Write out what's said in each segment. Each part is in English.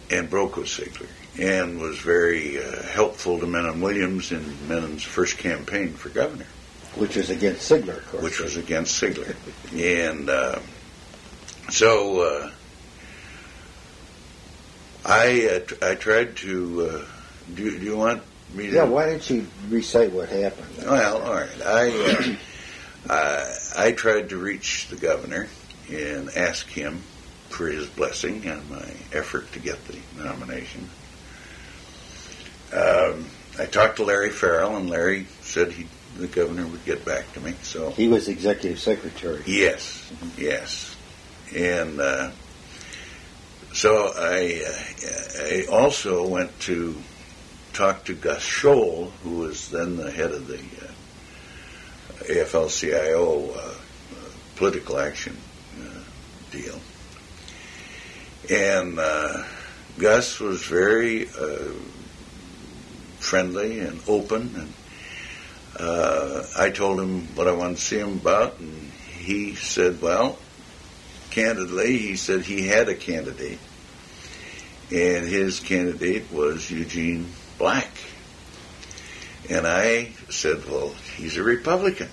and broke with Sigler, and was very helpful to Menon Williams in Menon's first campaign for governor. Which was against Sigler, of course. Which was against Sigler. And so I tried to... do you want me to... Yeah, why don't you recite what happened? Well, all right. I tried to reach the governor and ask him for his blessing on my effort to get the nomination. I talked to Larry Farrell, and Larry said the governor would get back to me. So he was executive secretary. Yes, yes, and so I also went to talk to Gus Scholl, who was then the head of the AFL-CIO political action deal. And Gus was very friendly and open, and I told him what I wanted to see him about, and he said, well, candidly, he said he had a candidate, and his candidate was Eugene Black. And I said, well, he's a Republican.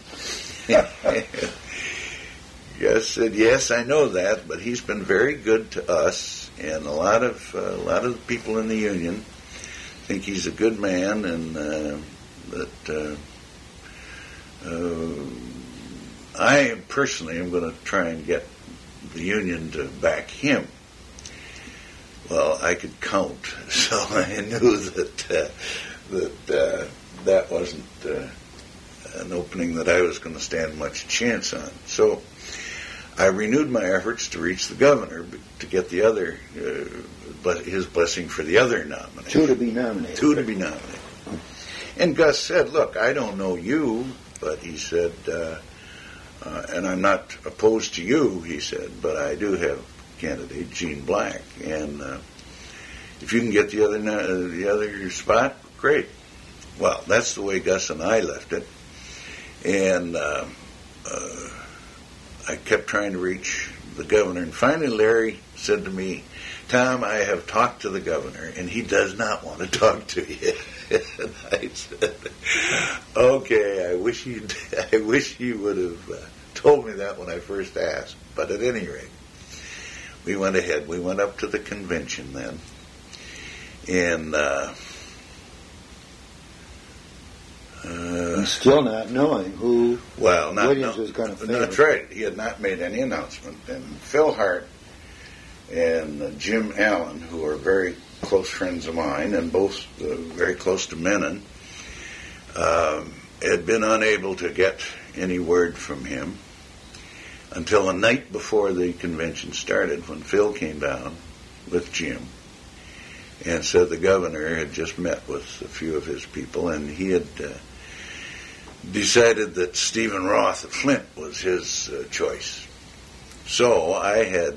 Gus said, yes, I know that, but he's been very good to us, and a lot of the people in the union think he's a good man, and that I personally am going to try and get the union to back him. Well, I could count, so I knew that wasn't an opening that I was going to stand much chance on. So I renewed my efforts to reach the governor to get the other, his blessing for the other nomination. Two to be nominated. And Gus said, look, I don't know you, but he said, and I'm not opposed to you, he said, but I do have candidate Gene Black, and if you can get the other spot, great. Well, that's the way Gus and I left it, and I kept trying to reach the governor, and finally Larry said to me, Tom, I have talked to the governor, and he does not want to talk to you. And I said, okay, I wish you would have told me that when I first asked, but at any rate, we went ahead. We went up to the convention then, and still not knowing who Williams was going to favor. That's right. He had not made any announcement. And Phil Hart and Jim Allen, who are very close friends of mine and both very close to Menon, had been unable to get any word from him until the night before the convention started, when Phil came down with Jim and said the governor had just met with a few of his people, and he had decided that Stephen Roth of Flint was his choice. So I had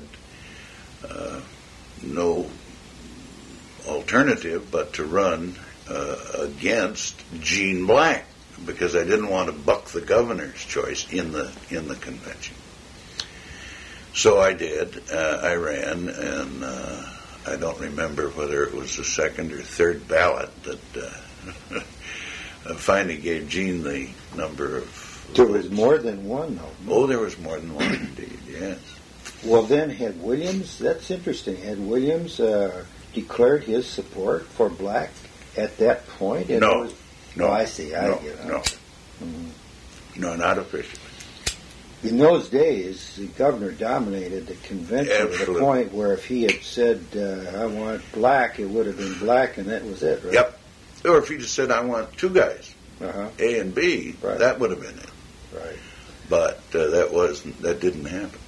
no alternative but to run against Gene Black, because I didn't want to buck the governor's choice in the convention. So I did. I ran, and I don't remember whether it was the second or third ballot that finally gave Gene the number of... There was more than one, though. Oh, there was more than one, indeed, yes. Well, then, had Williams, that's interesting, had Williams declared his support for Black at that point? No. No, I see. No, Mm-hmm. No, not officially. In those days, the governor dominated the convention. Absolutely. To the point where if he had said, I want Black, it would have been Black, and that was it, right? Yep. Or if he just said, I want two guys, A and B, right, that would have been it. Right. But that didn't happen.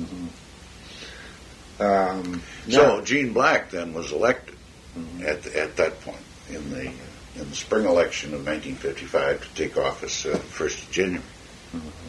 Mm-hmm. So Gene Black then was elected at that point in the spring election of 1955 to take office 1st of January. Mm-hmm.